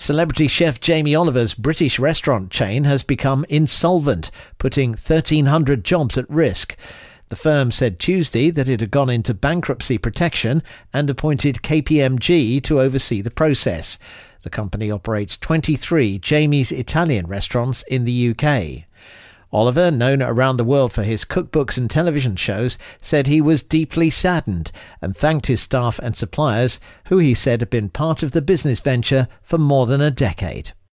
Celebrity chef Jamie Oliver's British restaurant chain has become insolvent, putting 1,300 jobs at risk. The firm said Tuesday that it had gone into bankruptcy protection and appointed KPMG to oversee the process. The company operates 23 Jamie's Italian restaurants in the UK. Oliver, known around the world for his cookbooks and television shows, said he was deeply saddened and thanked his staff and suppliers, who he said had been part of the business venture for more than a decade.